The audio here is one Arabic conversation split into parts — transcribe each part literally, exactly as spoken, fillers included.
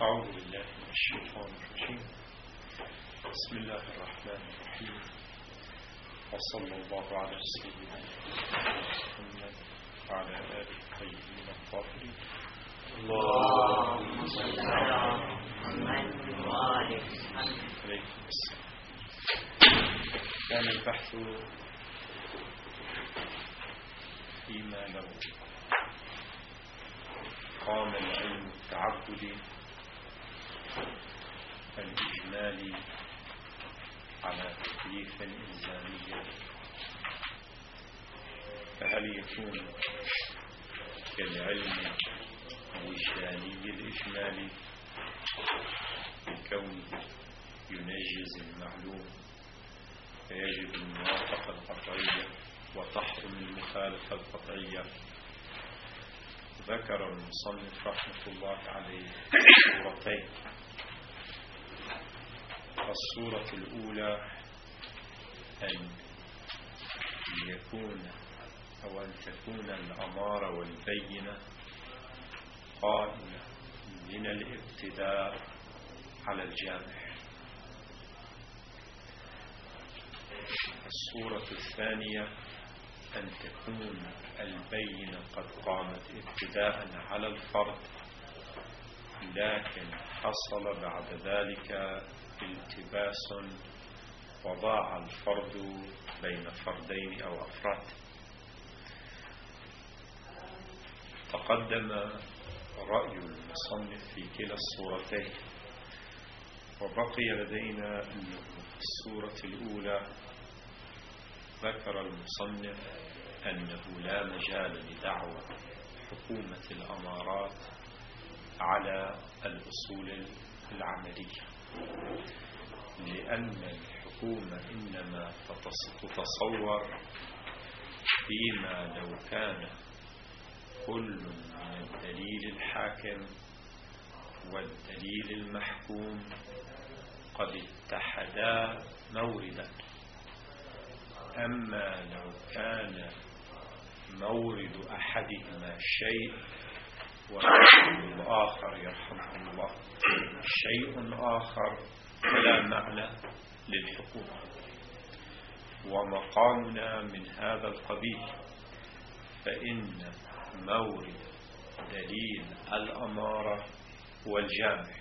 أعوذ بالله من الشيطان الرجيم. بسم الله الرحمن الرحيم، وصلى الله على سيدنا محمد وعلى آله الطيبين الطاهرين. اللهم صل على محمد وعلى آله السلام. كان البحث فيما لو قام العلم التعبدي الإجمالي على تكليف إلزامي، فهل يكون كالعلم الوجداني الإجمالي بكونه ينجز المعلوم فيجب الموافقة القطعية وتحرم المخالفة القطعية؟ ذكر المصنف رحمة الله عليه صورتين. الصورة الأولى أن يكون أو أن تكون الأمارة والبينة قائمة من الابتداء على الجامع. الصورة الثانية أن تكون البينة قد قامت ابتداء على الفرد، لكن حصل بعد ذلك التباس وضاع الفرد بين فردين أو أفراد. تقدم رأي المصنف في كلا الصورتين، وبقي لدينا أنه في الصورة الأولى ذكر المصنف أنه لا مجال لدعوى حكومة الأمارات على الأصول العملية، لأن الحكومة إنما تتصور فيما لو كان كل من الدليل الحاكم والدليل المحكوم قد اتحدا موردا. أما لو كان مورد أحدهما شيء ومورد الآخر يرحمكم الله شيء آخر، فلا معنى للحكومة. ومقامنا من هذا القبيل، فإن مورد دليل الأمارة هو الجامع،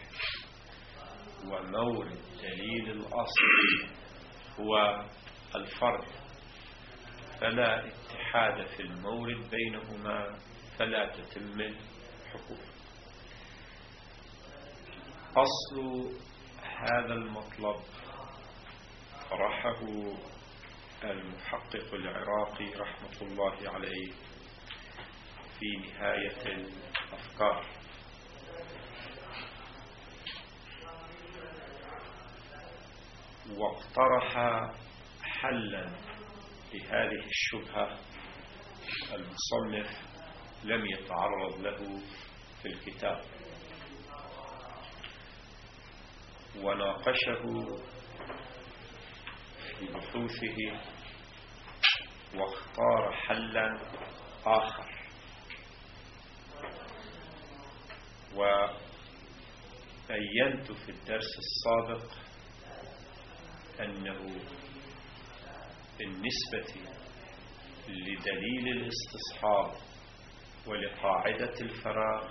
ومورد دليل الأصل هو الفرد، فلا اتحاد في المورد بينهما، فلا تتم الحكومة. أصل هذا المطلب طرحه المحقق العراقي رحمة الله عليه في نهاية الأفكار، واقترح حلا لهذه الشبهة المصنف لم يتعرض له في الكتاب، وناقشه في بحوثه واختار حلا آخر. وبينت في الدرس السابق أنه بالنسبة لدليل الاستصحاب ولقاعدة الفراغ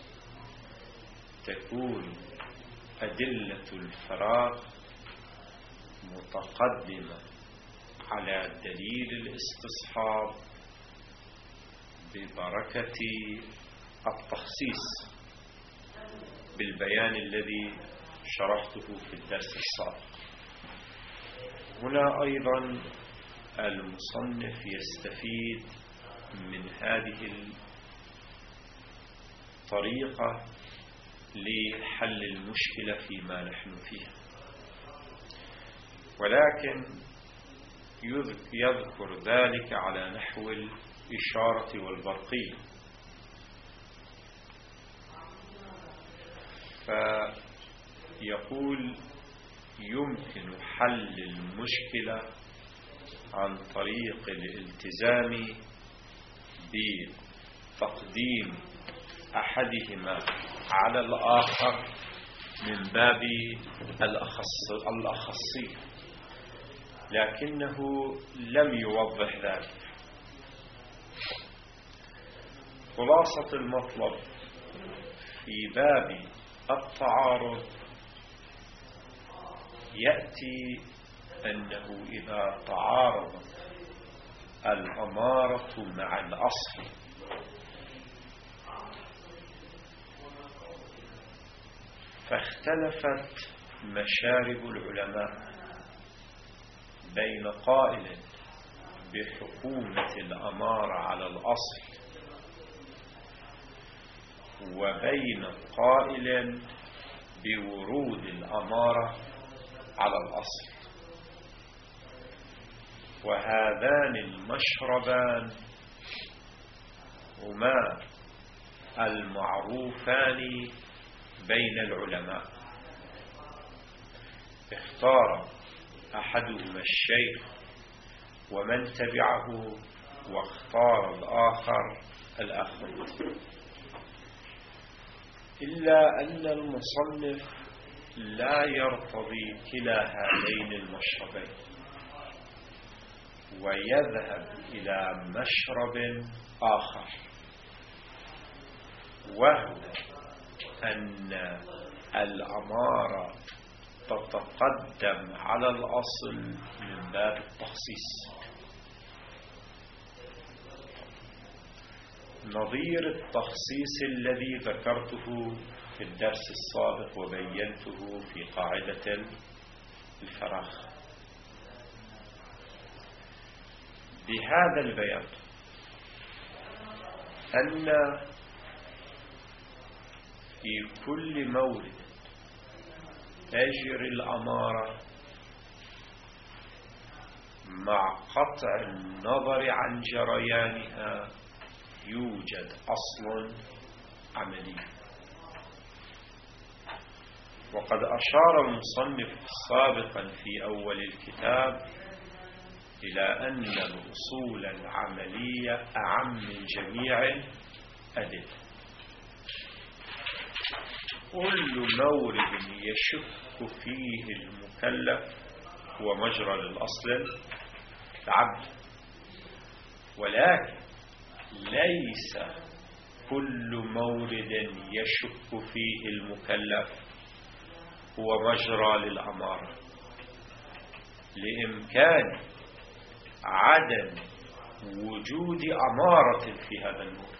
تكون أدلة الفراغ متقدمة على دليل الاستصحاب ببركة التخصيص بالبيان الذي شرحته في الدرس السابق. هنا أيضا المصنف يستفيد من هذه الطريقة لحل المشكلة فيما نحن فيها، ولكن يذكر ذلك على نحو الإشارة والبرقية. فيقول يمكن حل المشكلة عن طريق الالتزام بتقديم أحدهما على الآخر من باب الأخص الأخصية، لكنه لم يوضح ذلك. خلاصة المطلب في باب التعارض يأتي أنه إذا تعارضت الأمارة مع الأصل فاختلفت مشارب العلماء بين قائل بحكومة الأمارة على الأصل وبين قائل بورود الأمارة على الأصل، وهذان المشربان هما المعروفان بين العلماء. اختار أحدهما الشيخ ومن تبعه، واختار الآخر الآخر، إلا أن المصنف لا يرتضي كلا هذين المشربين ويذهب إلى مشرب آخر، وهو أن الأمارة تتقدم على الأصل من باب التخصيص، نظير التخصيص الذي ذكرته في الدرس السابق وبينته في قاعدة الفراغ. بهذا البيان أن في كل مورد تجري الأمارة مع قطع النظر عن جريانها يوجد أصل عملي. وقد أشار المصنف سابقا في أول الكتاب إلى أن الأصول العملية أعم من جميع الأدلة. كل مورد يشك فيه المكلف هو مجرى للأصل العملي، ولكن ليس كل مورد يشك فيه المكلف هو مجرى للأمارة، لإمكان عدم وجود أمارة في هذا المورد.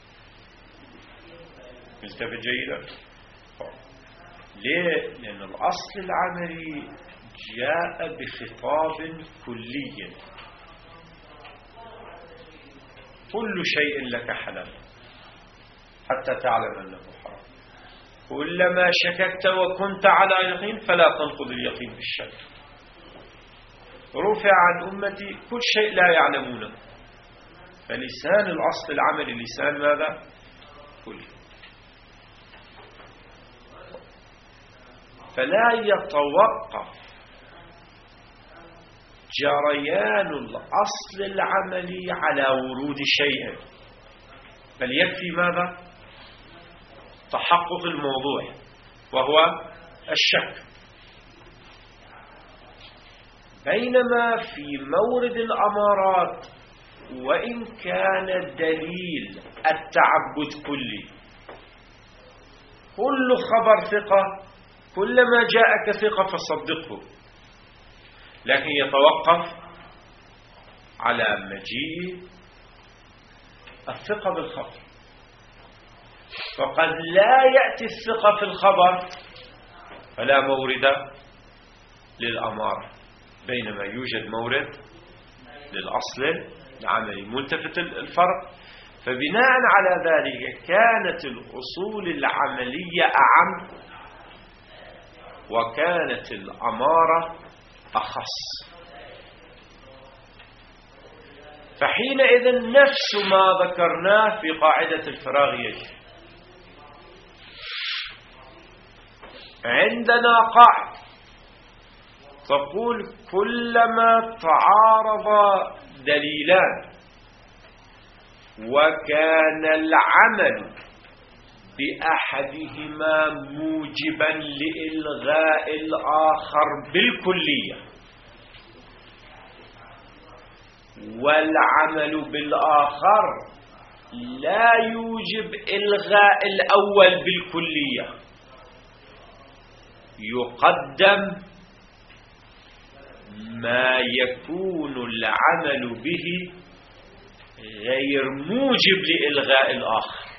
ملتفت جيدا؟ ليه؟ لأن الأصل العملي جاء بخطاب كلي، كل شيء لك حلال حتى تعلم أنه حرام، كلما شككت وكنت على يقين فلا تنقض اليقين بالشك. رفع عن أمتي كل شيء لا يعلمونه، فلسان الأصل العملي لسان ماذا؟ كل. فلا يتوقف جريان الأصل العملي على ورود شيء، بل يكفي ماذا؟ تحقق الموضوع وهو الشك. بينما في مورد الأمارات وإن كان الدليل التعبد كلي، كل خبر ثقة، كلما جاءك ثقة فصدقه، لكن يتوقف على مجيء الثقة بالخبر. فقد لا يأتي الثقة في الخبر فلا مورد للأمارة، بينما يوجد مورد للأصل العملي. ملتفت الفرق. فبناء على ذلك كانت الأصول العملية أعم وكانت الأمارة أخص. فحينئذ نفس ما ذكرناه في قاعدة الفراغ يجري. عندنا قاعدة تقول كلما تعارض دليلان وكان العمل بأحدهما موجبا لإلغاء الآخر بالكلية، والعمل بالآخر لا يوجب إلغاء الأول بالكلية، يقدم ما يكون العمل به غير موجب لإلغاء الآخر.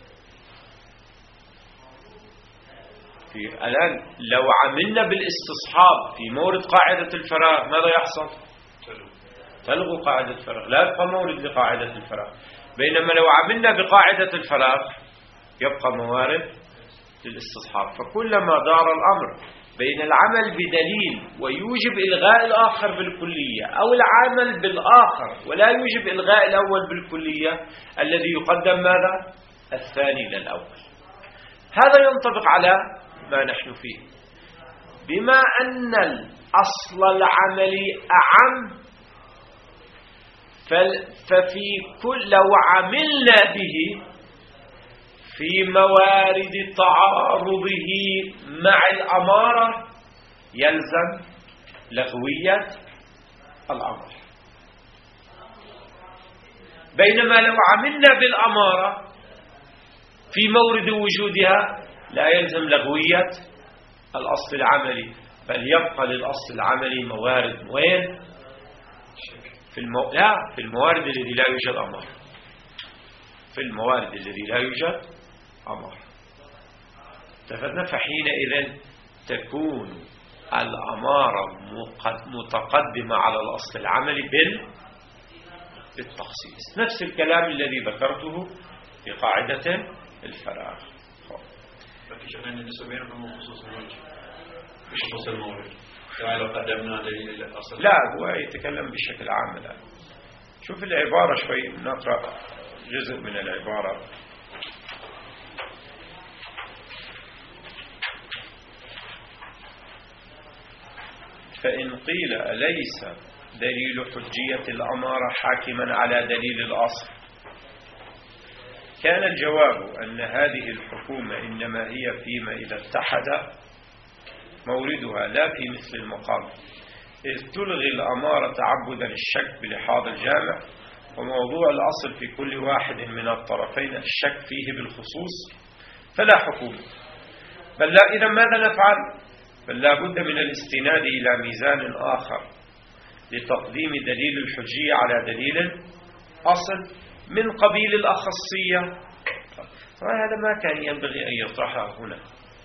في الآن لو عملنا بالاستصحاب في مورد قاعدة الفراغ ماذا يحصل؟ تلغوا قاعدة الفراغ، لا يبقى مورد لقاعدة الفراغ. بينما لو عملنا بقاعدة الفراغ يبقى موارد للاستصحاب. فكلما دار الأمر بين العمل بدليل ويوجب إلغاء الآخر بالكلية، أو العمل بالآخر ولا يوجب إلغاء الأول بالكلية، الذي يقدم ماذا؟ الثاني للأول. هذا ينطبق على ما نحن فيه، بما أن الأصل العملي أعم، ففي كل لو عملنا به في موارد تعارضه مع الأمارة يلزم لغوية الأمر، بينما لو عملنا بالأمارة في مورد وجودها لا يلزم لغوية الأصل العملي، بل يبقى للأصل العملي موارد وين؟ في المو... لا في الموارد الذي لا يوجد أمر، في الموارد الذي لا يوجد أمر. اتفقنا؟ فحينئذ تكون الأمارة متقدمة على الأصل العملي بالتخصيص، نفس الكلام الذي ذكرته في قاعدة الفراغ. لا، هو يتكلم بشكل عام الآن. شوف العبارة شوي، نقرأ جزء من العبارة. فإن قيل أليس دليل حجية الأمارة حاكما على دليل الأصل، كان الجواب أن هذه الحكومة إنما هي فيما إذا اتحد موردها لا في مثل المقام، إذ تلغي الأمارة تعبدا الشك بلحاظ الجامع، وموضوع الأصل في كل واحد من الطرفين الشك فيه بالخصوص، فلا حكومة. بل لا، إذا ماذا نفعل؟ بل لا بد من الاستناد إلى ميزان آخر لتقديم دليل الحجية على دليل الأصل من قبيل الأخصية. وهذا ما كان ينبغي أن يطرحه هنا،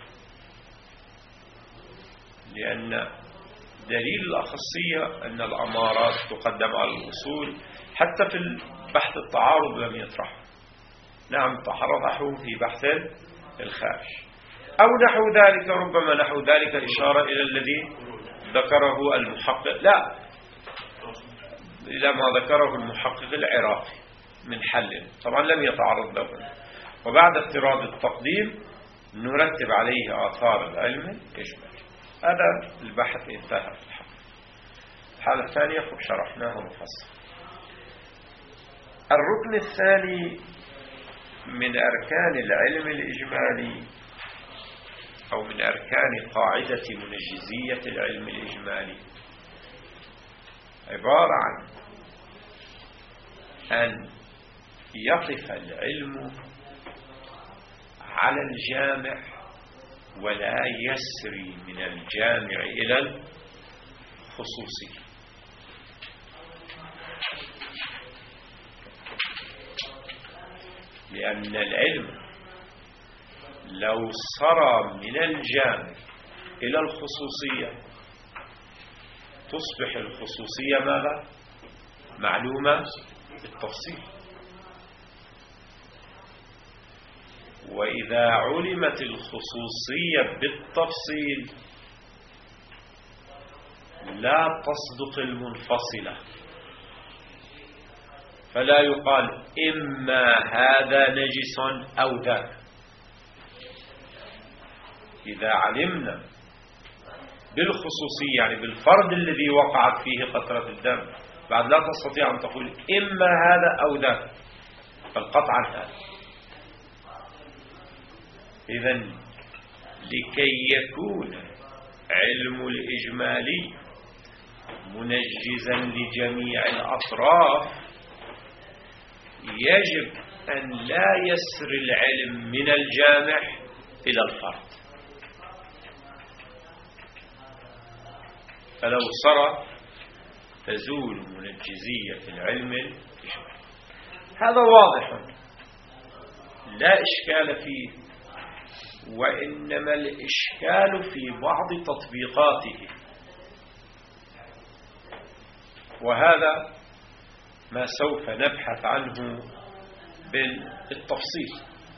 لأن دليل الأخصية أن الأمارات تقدم على الأصول، حتى في البحث التعارض لم يطرحه. نعم طرحه في بحث الخارج أو نحو ذلك، ربما نحو ذلك إشارة إلى الذي ذكره المحقق، لا إلى ما ذكره المحقق العراقي من حل، طبعا لم يتعرض له. وبعد افتراض التقديم نرتب عليه آثار العلم الإجمالي. هذا البحث انتهى في الحق. الحالة الثانية شرحناه مفصل. الركن الثاني من أركان العلم الإجمالي، أو من أركان قاعدة منجزية العلم الإجمالي، عبارة عن أن يقف العلم على الجامع ولا يسري من الجامع إلى الخصوصي. لأن العلم لو سرى من الجامع إلى الخصوصية تصبح الخصوصية ماذا؟ معلومة بالتفصيل. وإذا علمت الخصوصية بالتفصيل لا تصدق المنفصلة، فلا يقال إما هذا نجس أو ذاك. إذا علمنا بالخصوصية يعني بالفرد الذي وقعت فيه قطرة الدم، بعد لا تستطيع أن تقول إما هذا أو ذاك، فالقطع هذا. إذن لكي يكون علم الإجمالي منجزا لجميع الأطراف يجب أن لا يسر العلم من الجامع إلى الفرد، فلو سر تزول منجزية العلم الإجمالي. هذا واضح لا إشكال فيه، وإنما الإشكال في بعض تطبيقاته، وهذا ما سوف نبحث عنه بالتفصيل.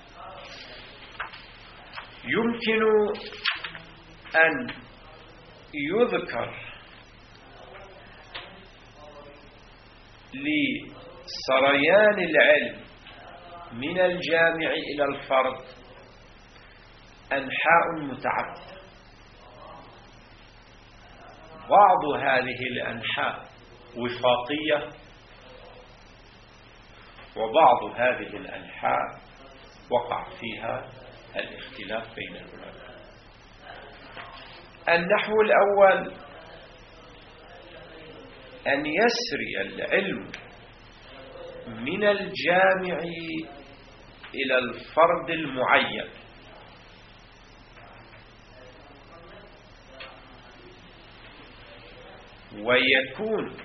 يمكن أن يذكر لسريان العلم من الجامع إلى الفرد أنحاء متعددة. بعض هذه الأنحاء وفاقية، وبعض هذه الأنحاء وقع فيها الاختلاف بين العلماء. النحو الأول أن يسري العلم من الجامع إلى الفرد المعين، ويكون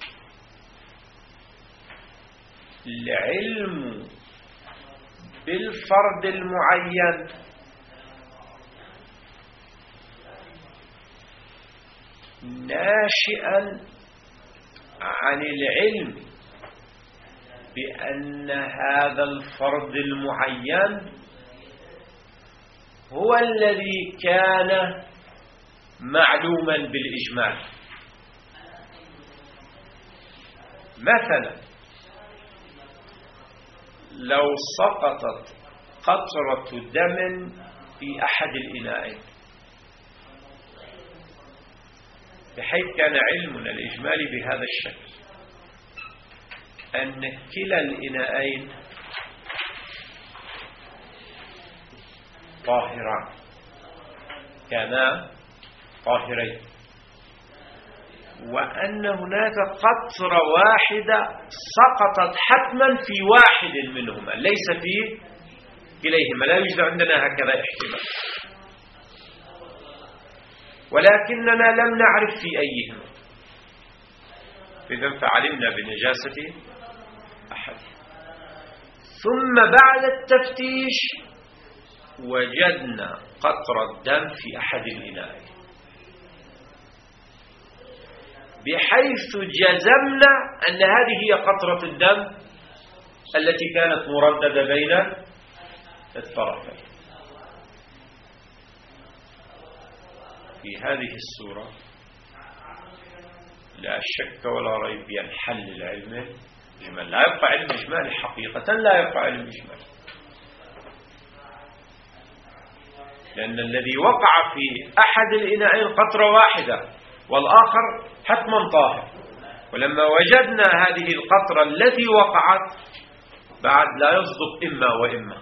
العلم بالفرد المعين ناشئا عن العلم بأن هذا الفرد المعين هو الذي كان معلوما بالإجمال. مثلا لو سقطت قطرة دم في أحد الإناءين، بحيث كان علمنا الإجمالي بهذا الشكل أن كلا الإناءين طاهران، كانا طاهرين، وأن هناك قطرة واحدة سقطت حتما في واحد منهما ليس في كليهما، لا يوجد عندنا هكذا احتمال، ولكننا لم نعرف في أيهما، إذن فعلمنا بنجاسة أحد. ثم بعد التفتيش وجدنا قطرة دم في أحد الإناءين، بحيث جزمنا أن هذه هي قطرة الدم التي كانت مرددة بين الطرفين. في هذه الصورة لا شك ولا ريب ينحل العلم الإجمالي، لا يبقى علم إجمالي، حقيقة لا يبقى علم إجمالي، لأن الذي وقع في أحد الإناءين قطرة واحدة والآخر حتما طاهر، ولما وجدنا هذه القطرة التي وقعت بعد لا يصدق إما وإما.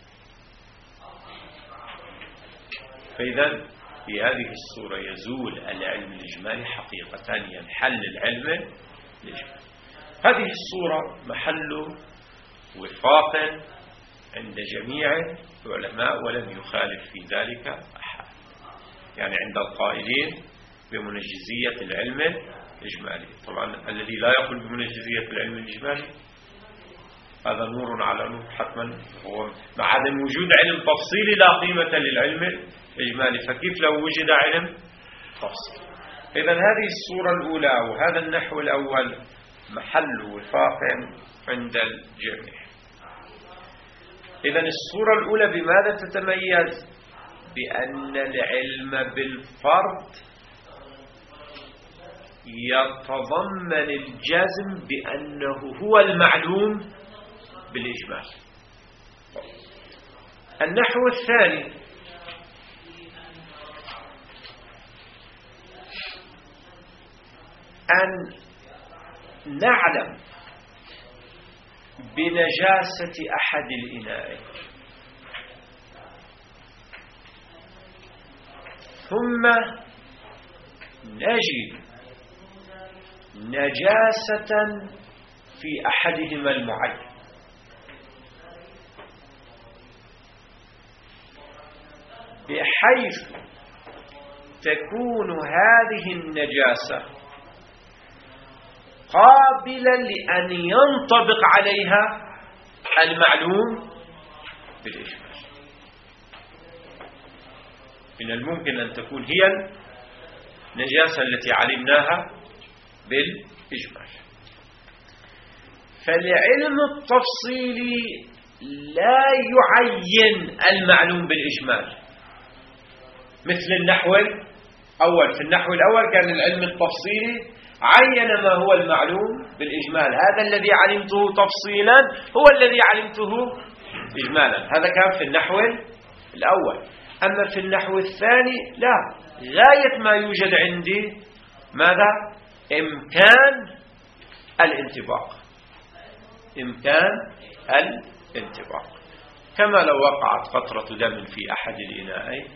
فإذا في هذه الصورة يزول العلم الإجمالي حقيقة، ينحل العلم الإجمالي. هذه الصورة محل وفاق عند جميع العلماء ولم يخالف في ذلك أحد، يعني عند القائلين بمنجزية العلم الإجمالي. طبعا الذي لا يقول بمنجزية العلم الإجمالي هذا نور على نور حتما، هو مع عدم وجود علم تفصيلي لا قيمة للعلم الإجمالي، فكيف لو وجد علم تفصيلي؟ إذن هذه الصورة الأولى وهذا النحو الأول محل وفاق عند الجميع. إذن الصورة الأولى بماذا تتميز؟ بأن العلم بالفرد يتضمن الجزم بأنه هو المعلوم بالإجمال. النحو الثاني أن نعلم بنجاسة أحد الإناءين ثم نجد نجاسة في أحدهما المعين، بحيث تكون هذه النجاسة قابلة لأن ينطبق عليها المعلوم بالإجمال. من الممكن أن تكون هي النجاسة التي علمناها بالإجمال. فالعلم التفصيلي لا يعين المعلوم بالإجمال، مثل النحو الأول. في النحو الأول كان العلم التفصيلي عين ما هو المعلوم بالإجمال، هذا الذي علمته تفصيلا هو الذي علمته إجمالا، هذا كان في النحو الأول. أما في النحو الثاني لا، غاية ما يوجد عندي ماذا؟ إمكان الانطباق، إمكان الانطباق، كما لو وقعت قطرة دم في أحد الإناءين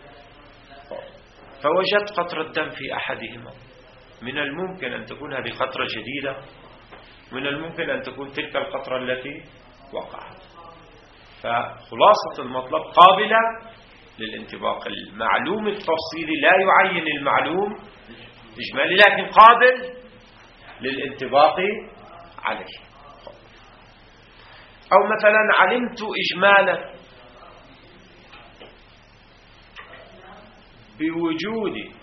فوجدت قطرة دم في أحدهما، من الممكن أن تكون هذه قطرة جديدة، من الممكن أن تكون تلك القطرة التي وقعت. فخلاصة المطلب قابلة للانطباق. المعلوم التفصيلي لا يعين المعلوم إجمالي، لكن قابل للانطباق عليه. أو مثلا علمت إجمالا بوجود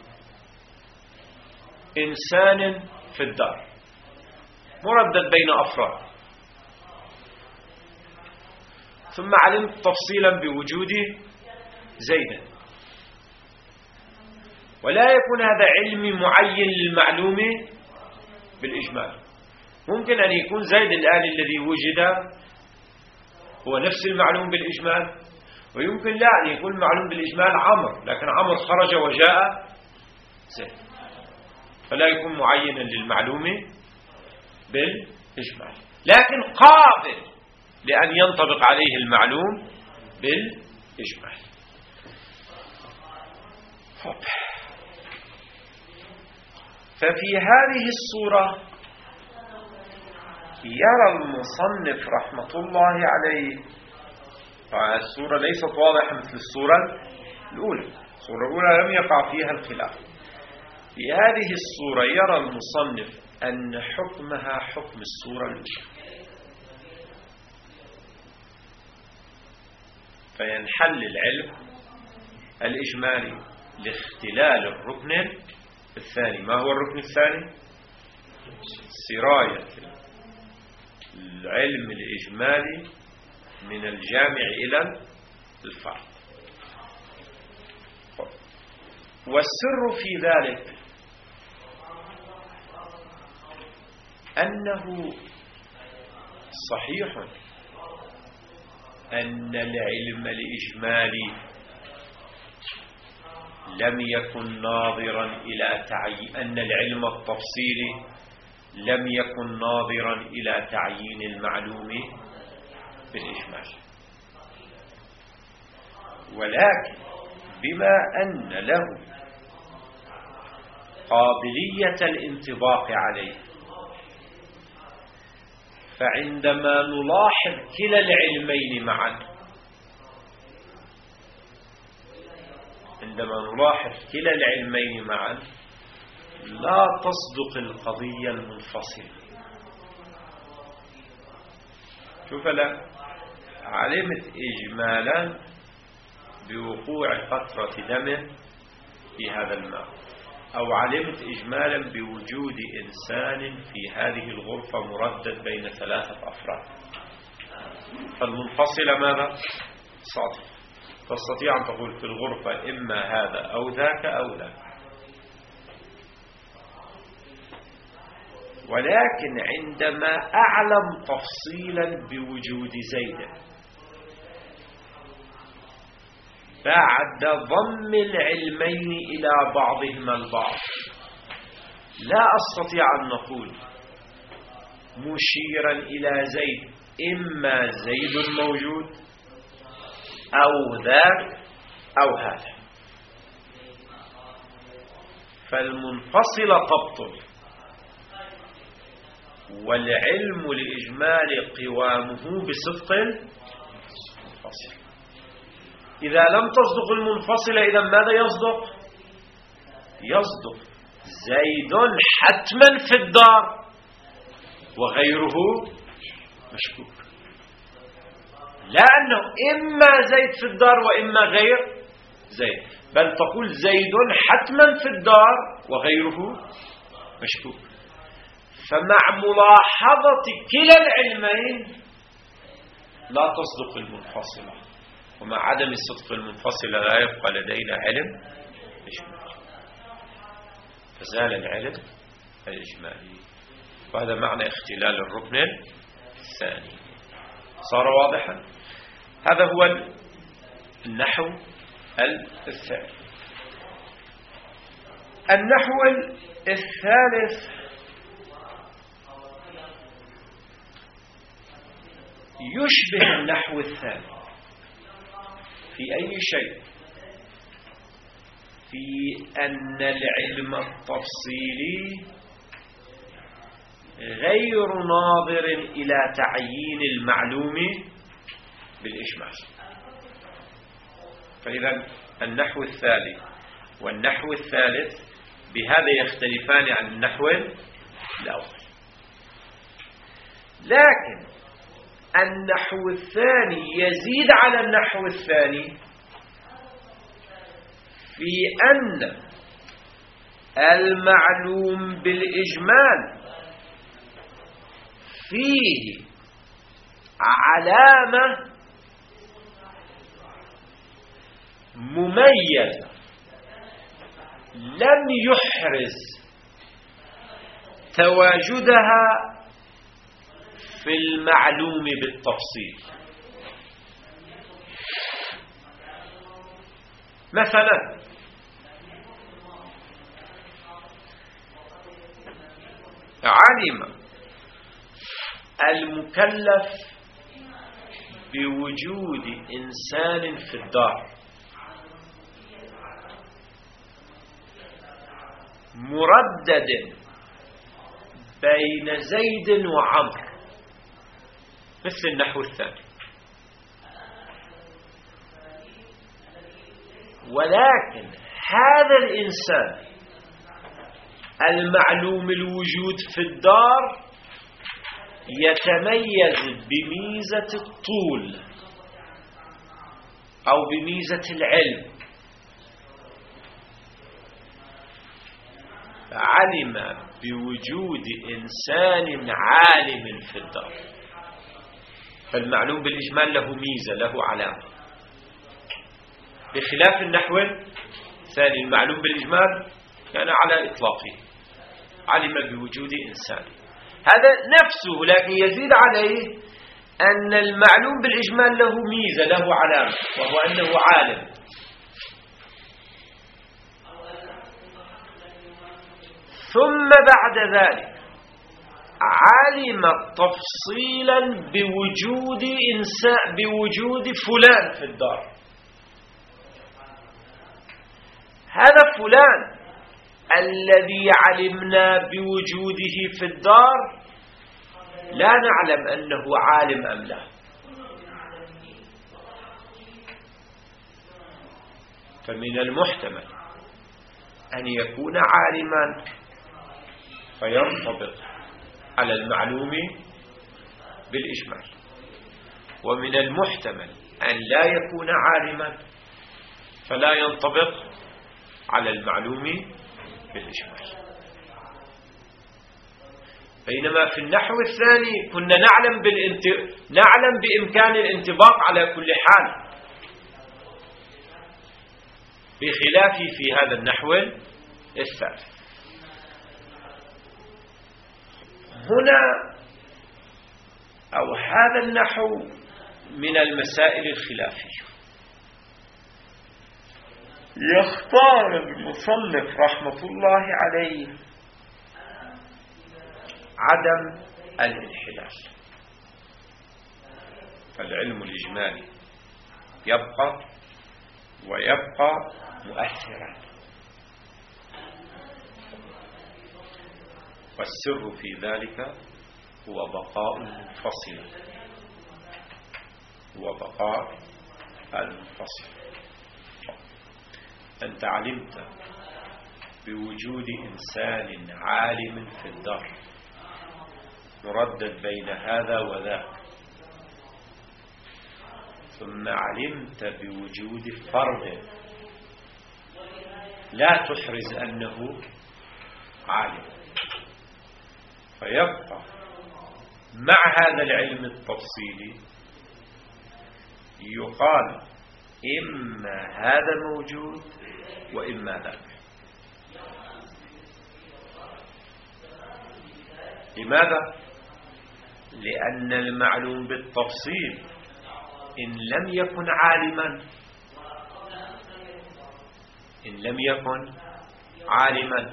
إنسان في الدار مردد بين أفراد، ثم علمت تفصيلا بوجود زيد، ولا يكون هذا علم معين للمعلوم بالإجمال. ممكن أن يكون زيد الآن الذي وجد هو نفس المعلوم بالإجمال، ويمكن لا أن يكون المعلوم بالإجمال عمرو، لكن عمرو خرج وجاء زيد، فلا يكون معينا للمعلوم بالإجمال، لكن قابل لأن ينطبق عليه المعلوم بالإجمال. ففي هذه الصورة يرى المصنف رحمة الله عليه، الصورة ليست واضحة مثل الصورة الأولى، الصورة الأولى لم يقع فيها الخلاف. في هذه الصورة يرى المصنف أن حكمها حكم الصورة الأولى، فينحل العلم الإجمالي لاختلال الركن الثاني. ما هو الركن الثاني؟ سراية العلم الإجمالي من الجامع إلى الفرد. والسر في ذلك أنه صحيح أن العلم الإجمالي لم يكن ناظرا إلى تعيين، أن العلم التفصيلي لم يكن ناظرا إلى تعيين المعلوم بالإجمال، ولكن بما أن له قابلية الانطباق عليه، فعندما نلاحظ كلا العلمين معا، عندما نلاحظ كلا العلمين معا لا تصدق القضية المنفصلة. شوف لا، علمت إجمالا بوقوع قطرة دم في هذا الماء، أو علمت إجمالا بوجود إنسان في هذه الغرفة مردد بين ثلاثة أفراد، فالمنفصلة ماذا؟ صادق، تستطيع أن تقول في الغرفة إما هذا أو ذاك أو ذاك. ولكن عندما أعلم تفصيلا بوجود زيد بعد ضم العلمين إلى بعضهما البعض، لا أستطيع أن نقول مشيرا إلى زيد إما زيد موجود أو ذاك أو هذا، فالمنفصلة تبطل، والعلم الإجمالي قوامه بصدق المنفصل. إذا لم تصدق المنفصلة إذا ماذا يصدق؟ يصدق زيد حتما في الدار وغيره مشكوك، لأنه إما زيد في الدار وإما غير زيد، بل تقول زيد حتما في الدار وغيره مشكوك. فمع ملاحظة كلا العلمين لا تصدق المنفصلة، ومع عدم الصدق المنفصلة لا يبقى لدينا علم إجمالي، فزال العلم الإجمالي. وهذا معنى اختلال الركن الثاني. صار واضحا؟ هذا هو النحو الثالث. النحو الثالث يشبه النحو الثاني في أي شيء؟ في أن العلم التفصيلي غير ناظر إلى تعيين المعلوم بالإجمال. فإذا النحو الثاني والنحو الثالث بهذا يختلفان عن النحو الأول. لكن النحو الثاني يزيد على النحو الثاني في أن المعلوم بالإجمال فيه علامة مميزة لم يحرز تواجدها في المعلوم بالتفصيل. مثلا علم المكلف بوجود إنسان في الدار مردد بين زيد وعمر مثل النحو الثاني، ولكن هذا الإنسان المعلوم الوجود في الدار يتميز بميزة الطول أو بميزة العلم، علم بوجود إنسان عالم في الدار، فالمعلوم بالإجمال له ميزة، له علامة، بخلاف النحو الثاني المعلوم بالإجمال كان على إطلاقه، علم بوجود إنسان، هذا نفسه، لكن يزيد عليه أن المعلوم بالإجمال له ميزة، له علامة، وهو أنه عالم. ثم بعد ذلك علم تفصيلا بوجود إنسان، بوجود فلان في الدار، هذا فلان الذي علمنا بوجوده في الدار لا نعلم أنه عالم أم لا، فمن المحتمل أن يكون عالما فينطبق على المعلوم بالإجمال، ومن المحتمل أن لا يكون عالما فلا ينطبق على المعلوم بالإجمال. بينما في النحو الثاني كنا نعلم بالانت... نعلم بإمكان الانطباق على كل حال، بخلاف في هذا النحو الثالث. هنا أو هذا النحو من المسائل الخلافية، يختار المصنف رحمة الله عليه عدم الانحلال، فالعلم الإجمالي يبقى ويبقى مؤثرا، والسر في ذلك هو بقاء المنفصل، هو بقاء المنفصل. أنت علمت بوجود إنسان عالم في الدار مردد بين هذا وذاك، ثم علمت بوجود فرد لا تحرز أنه عالم، فيبقى مع هذا العلم التفصيلي يقال إما هذا موجود وإما ذاك. لماذا؟ لأن المعلوم بالتفصيل إن لم يكن عالما إن لم يكن عالما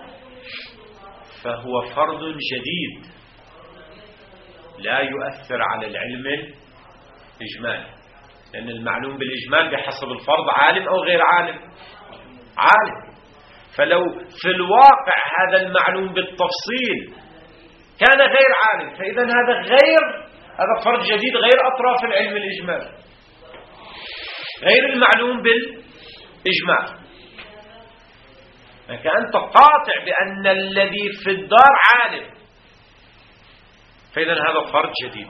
فهو فرض جديد لا يؤثر على العلم الإجمالي، لأن المعلوم بالإجمال بحسب الفرض عالم أو غير عالم، عالم. فلو في الواقع هذا المعلوم بالتفصيل كان غير عالم، فإذا هذا غير هذا فرض جديد غير أطراف العلم الإجمالي، غير المعلوم بالإجمال. فأنت قاطع بأن الذي في الدار عالم، فإذا هذا فرض جديد،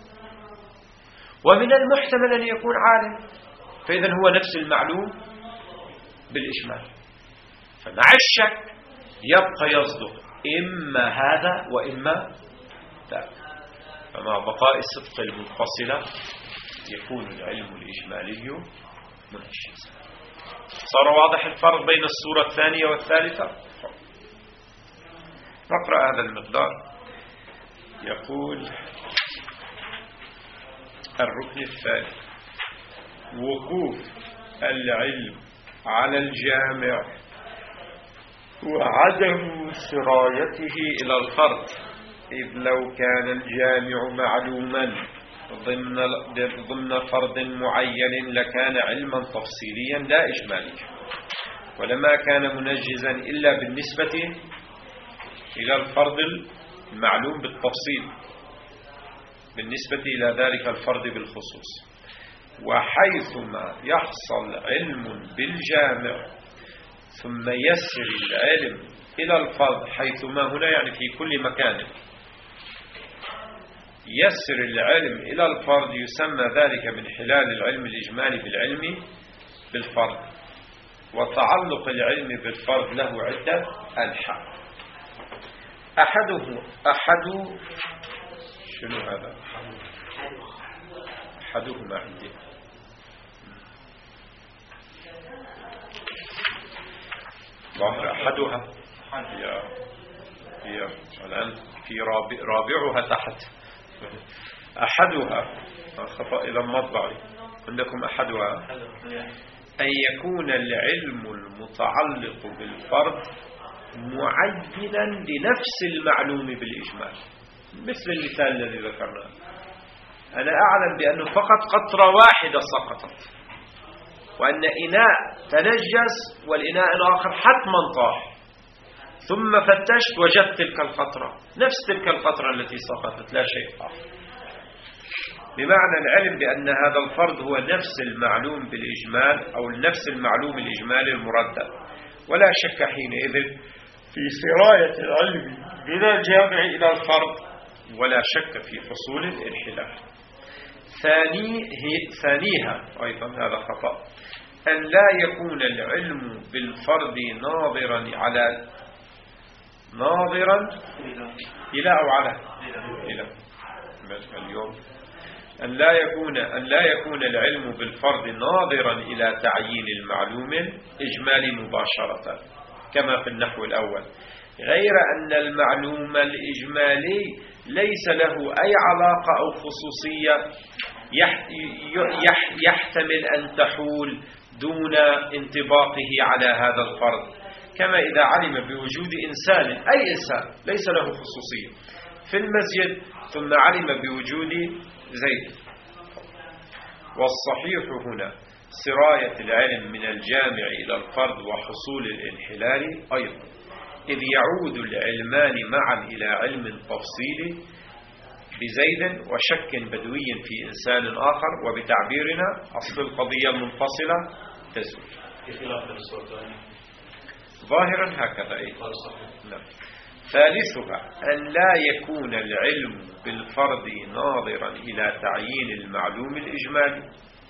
ومن المحتمل أن يكون عالم، فإذا هو نفس المعلوم بالإجمال. فمع الشك يبقى يصدق إما هذا وإما ذاك. فمع بقاء الصدق المنفصلة يكون العلم الإجمالي منجزا. صار واضح الفرق بين الصورة الثانية والثالثة؟ نقرأ هذا المقدار. يقول الركن الثالث: وقوف العلم على الجامع وعدم سرايته إلى الفرد، إذ لو كان الجامع معلوما ضمن ضمن فرض معين لكان علما تفصيليا لا إجماليا، ولما كان منجزا إلا بالنسبة إلى الفرض المعلوم بالتفصيل بالنسبة إلى ذلك الفرض بالخصوص. وحيثما يحصل علم بالجامع ثم يسر العلم إلى الفرض، حيثما هنا يعني في كل مكان، يسر العلم إلى الفرض يسمى ذلك من خلال العلم الإجمالي بالعلم بالفرض. وتعلق العلم بالفرض له عدة أنحاء. أحده أحد شنو هذا؟ أحدهما عندي أحدها هي هي الآن في رابع رابعها تحت. أحدها خطأ إلى المطبع عندكم. أحدها أن يكون العلم المتعلق بالفرد معينا لنفس المعلوم بالإجمال، مثل المثال الذي ذكرناه. أنا أعلم بأنه فقط قطرة واحدة سقطت، وأن إناء تنجس والإناء الآخر حتما طاح، ثم فتشت وجدت تلك القطرة نفس تلك القطرة التي سقطت، لا شيء آخر. بمعنى العلم بأن هذا الفرض هو نفس المعلوم بالإجمال أو نفس المعلوم الإجمالي المردد، ولا شك حينئذ في سراية العلم من الجامع إلى الفرض، ولا شك في حصول الانحلال. ثاني ثانيها أيضا هذا خطأ، أن لا يكون العلم بالفرض ناظرا على ناظرا إلى أو على إلى اليوم أن لا يكون أن لا يكون العلم بالفرض ناظرا إلى تعيين المعلوم الإجمالي مباشرة كما في النحو الأول، غير أن المعلوم الإجمالي ليس له أي علاقة أو خصوصية يحتمل أن تحول دون انطباقه على هذا الفرض، كما إذا علم بوجود إنسان أي إنسان ليس له خصوصية في المسجد ثم علم بوجود زيد. والصحيح هنا سراية العلم من الجامع إلى الفرد وحصول الانحلال أيضا، إذ يعود العلمان معا إلى علم تفصيلي بزيد وشك بدوي في إنسان آخر، وبتعبيرنا أصل القضية المنفصلة تزول. ظاهرا هكذا أي. نعم. ثالثها أن لا يكون العلم بالفرض ناظرا إلى تعيين المعلوم الإجمالي،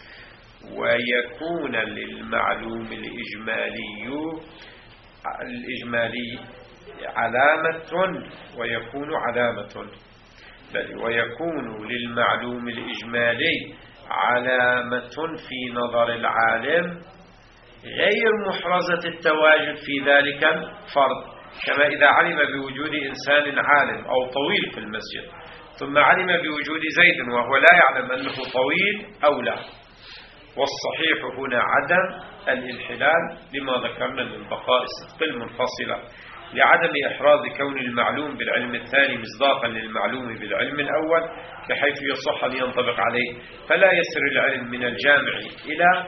ويكون للمعلوم الإجمالي الإجمالي علامة ويكون علامة بل ويكون للمعلوم الإجمالي علامة في نظر العالم غير محرزة التواجد في ذلك الفرض، كما إذا علم بوجود إنسان عالم أو طويل في المسجد ثم علم بوجود زيد وهو لا يعلم أنه طويل أو لا. والصحيح هنا عدم الانحلال لما ذكرنا من بقاء الصدق المنفصلة، لعدم إحراز كون المعلوم بالعلم الثاني مصداقا للمعلوم بالعلم الأول بحيث يصح أن ينطبق عليه، فلا يسر العلم من الجامع إلى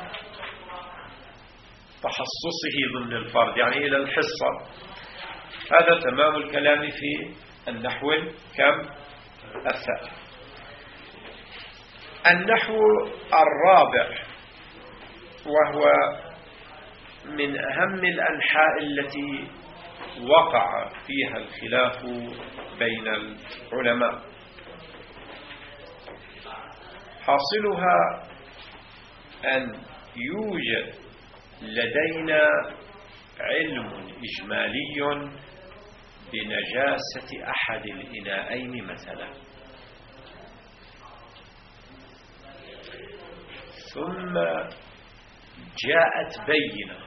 تخصصه ضمن الفرد، يعني إلى الحصة. هذا تمام الكلام في النحو كم الثالث. النحو الرابع وهو من أهم الأنحاء التي وقع فيها الخلاف بين العلماء، حاصلها أن يوجد لدينا علم إجمالي بنجاسة أحد الإناءين مثلا، ثم جاءت بينة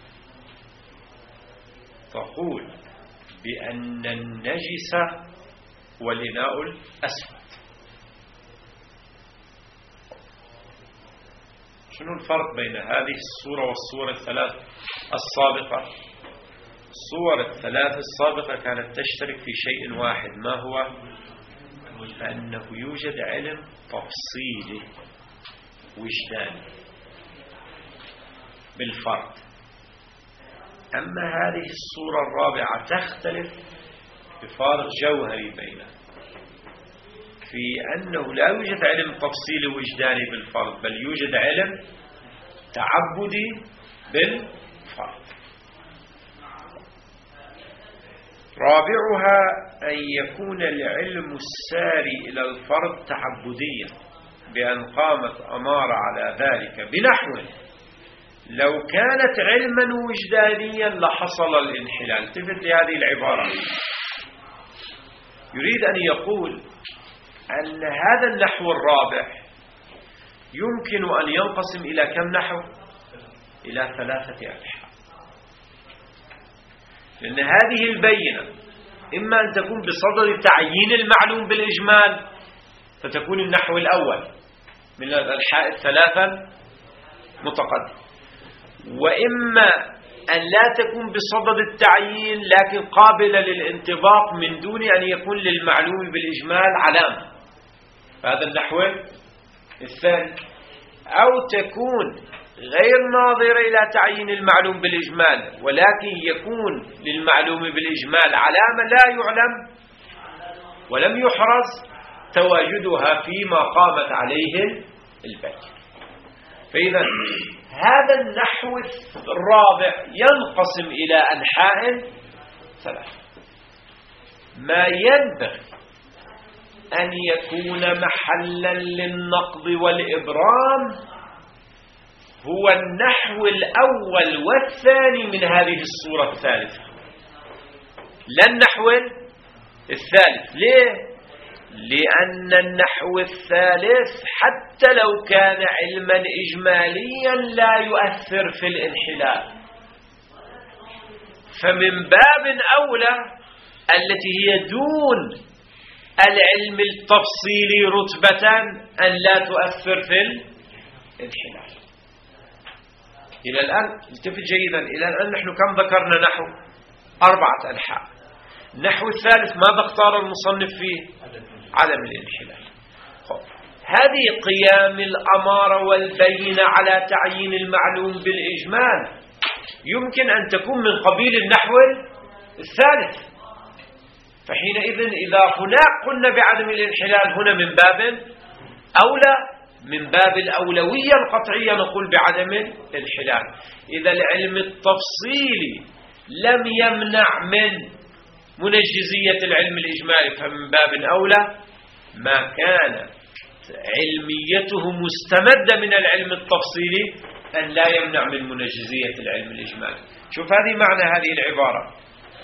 تقول بأن النجس والإناء الأسود. شنو الفرق بين هذه الصورة والصورة الثلاث السابقة؟ الصور الثلاث السابقة كانت تشترك في شيء واحد، ما هو؟ أنه يوجد علم تفصيلي وجداني بالفرد. أما هذه الصورة الرابعة تختلف بفارق جوهري بينها، في أنه لا يوجد علم تفصيلي وجداني بالفرد، بل يوجد علم تعبدي بالفرد. رابعها أن يكون العلم الساري إلى الفرد تعبديا، بأن قامت أمارة على ذلك بنحو لو كانت علما وجدانيا لحصل الانحلال. التفت لهذه العبارة، يريد أن يقول أن هذا النحو الرابع يمكن أن ينقسم إلى كم نحو؟ إلى ثلاثة أنحاء، لأن هذه البينة إما أن تكون بصدد تعيين المعلوم بالإجمال فتكون النحو الأول من الأنحاء الثلاثة متقدم، وإما أن لا تكون بصدد التعيين لكن قابلة للانطباق من دون أن يكون للمعلوم بالإجمال علامة، فهذا النحو الثاني. أو تكون غير ناظرة إلى تعيين المعلوم بالإجمال ولكن يكون للمعلوم بالإجمال علامة لا يعلم ولم يحرز تواجدها فيما قامت عليه البينة. فإذا هذا النحو الرابع ينقسم إلى أنحاء ثلاثة. ما ينبغي أن يكون محلا للنقض والإبرام هو النحو الأول والثاني من هذه الصورة الثالثة، لا النحو الثالث. ليه؟ لأن النحو الثالث حتى لو كان علما إجماليا لا يؤثر في الانحلال، فمن باب أولى التي هي دون العلم التفصيلي رتبة أن لا تؤثر في الانحلال. إلى الآن التفت جيدا، إلى الآن نحن كم ذكرنا نحو؟ أربعة أنحاء. النحو الثالث ماذا اختار المصنف فيه؟ عدم الانحلال. هذه قيام الأمارة والبينة على تعيين المعلوم بالإجمال يمكن أن تكون من قبيل النحو الثالث. فحينئذ إذا هناك قلنا بعدم الانحلال هنا من باب أولى، من باب الأولوية القطعية نقول بعدم الانحلال. إذا العلم التفصيلي لم يمنع من منجزية العلم الإجمالي فمن باب أولى ما كان علميته مستمدة من العلم التفصيلي أن لا يمنع من منجزية العلم الإجمالي. شوف هذه معنى هذه العبارة،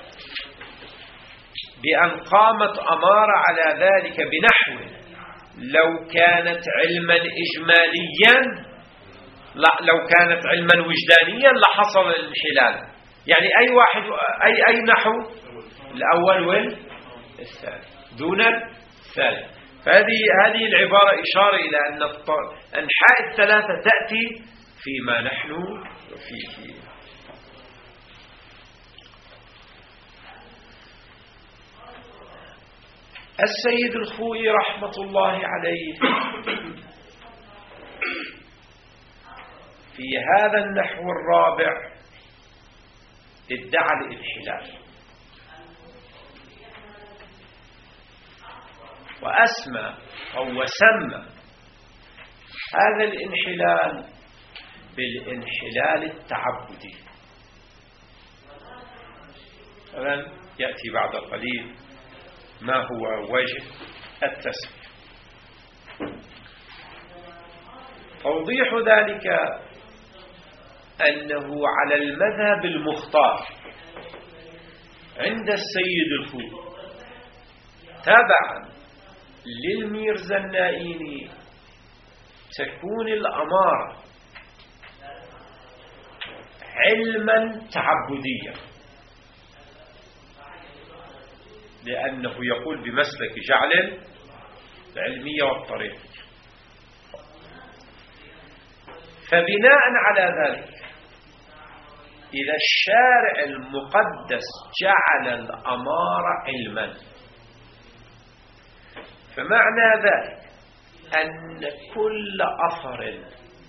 بأن قامت أمارة على ذلك بنحو لو كانت علما إجماليا، لا لو كانت علما وجدانيا لحصل الانحلال. يعني أي واحد أي أي نحو الأول والثاني دون الثالث. فهذه هذه العبارة إشارة إلى أن أنحاء الثلاثة تأتي فيما نحن فيه. السيد الخوئي رحمة الله عليه في هذا النحو الرابع ادعى الانحلال، وأسمى أو وسمى هذا الانحلال بالانحلال التعبدي. الآن يأتي بعد قليل ما هو وجه التسمية. توضيح ذلك أنه على المذهب المختار عند السيد الخوئي تبعا للميرزا النائيني تكون الأمارة علما تعبديا، لأنه يقول بمسلك جعل العلمية والطريق. فبناء على ذلك إذا الشارع المقدس جعل الأمارة علما، فمعنى ذلك أن كل أثر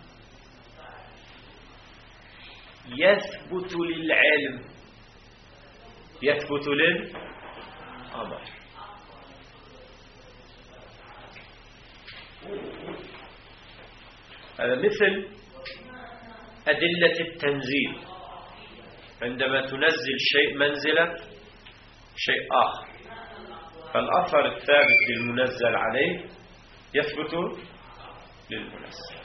يثبت للعلم يثبت للأمر. هذا مثل أدلة التنزيل، عندما تنزل شيء منزلة شيء آخر، فالأثر الثابت للمنزل عليه يثبت للمنزل.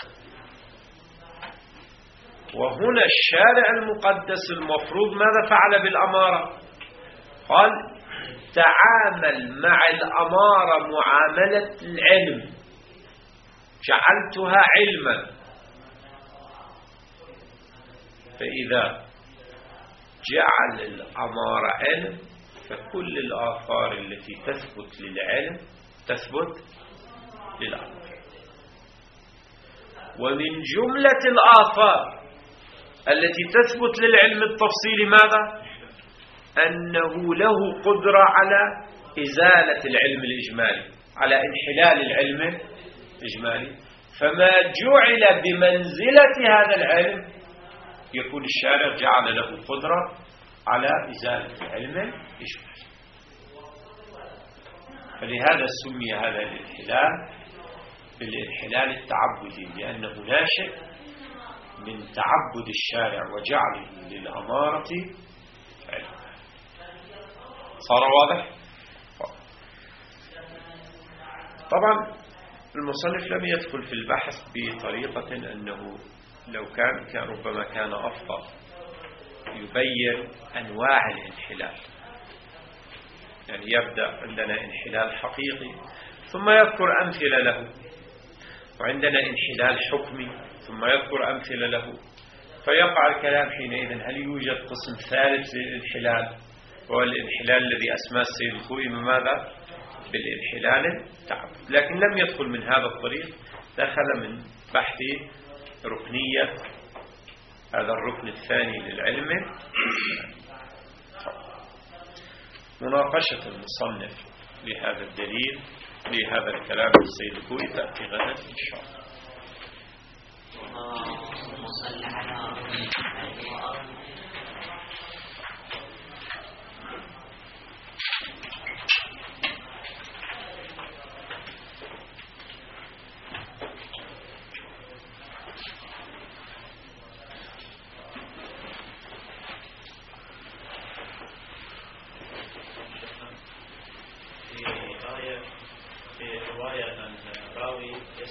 وهنا الشارع المقدس المفروض ماذا فعل بالأمارة؟ قال تعامل مع الأمارة معاملة العلم، جعلتها علما. فإذا جعل الأمارة علم فكل الآثار التي تثبت للعلم تثبت للأمر. ومن جملة الآثار التي تثبت للعلم التفصيلي ماذا؟ أنه له قدرة على إزالة العلم الإجمالي، على انحلال العلم الإجمالي. فما جعل بمنزلة هذا العلم يكون الشارع جعل له قدرة على إزالة العلم الإجمالي. فلهذا سمي هذا الانحلال بالانحلال التعبدي، لأنه ناشئ من تعبد الشارع وجعله للأمارة علما. صار واضح؟ طبعا المصنف لم يدخل في البحث بطريقة أنه لو كان كان ربما كان أفضل يبين أنواع الانحلال، يعني يبدأ عندنا انحلال حقيقي ثم يذكر أمثلة له، وعندنا انحلال حكمي ثم يذكر أمثلة له، فيقع الكلام حينئذ هل يوجد قسم ثالث للانحلال، وهو الانحلال الذي أسماه السيد الخوئي ماذا؟ بالانحلال التعبد. لكن لم يدخل من هذا الطريق، دخل من بحث ركنية هذا الركن الثاني للعلم. مناقشة المصنف لهذا الدليل لهذا الكلام السيد الخوئي تأتي غدا إن شاء الله. اللهم صل على محمد.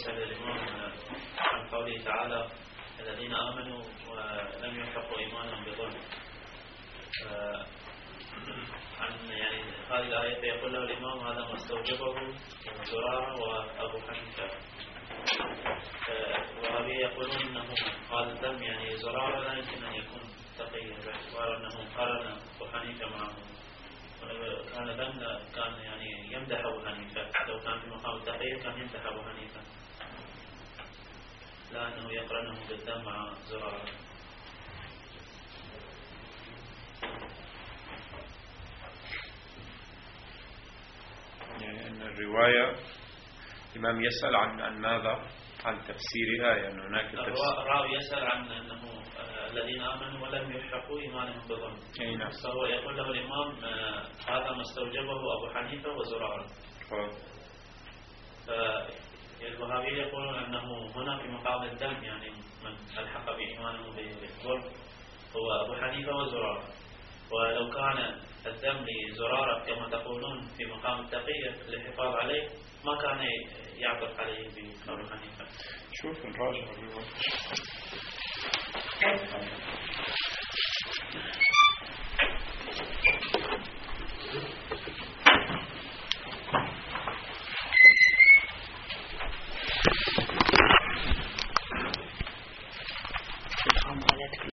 يسأل الإمام عن قوله تعالى الذين آمنوا ولم يلحقوا إيمانهم بظلم، عن يعني هذه الآية يقول له الإمام هذا ما استوجبه زرارة وأبو حنيفة، وهذه يقولون أنه هذا الدم يعني زرارة لا يمكن أن يكون تقيا باعتبار أنه قارن أبو حنيفة معه، كان دم كان يعني يمدح أبو حنيفة، لو كان في مقام التقية كان يمدح أبو حنيفة لا أنه يقرنه بالدم مع زرارة. يعني أن الرواية الإمام يسأل عن عن ماذا؟ عن تفسيرها، يعني هناك تفسير. الراوي يسأل عن أنه الذين آمنوا ولم يلحقوا إيمانهم بظلم، فهو يقول له الإمام هذا ما استوجبه أبو حنيفة وزرارة. فالوهابية يقولون أنه هنا في مقام الدم يعني من الحق بإيمانه بالظلم هو أبو حنيفة وزرارة، ولو كان الدم لزرارة كما تقولون في مقام التقية للحفاظ عليه ما كان يعطف عليه بأبو حنيفة. شوف الراجع الرواية.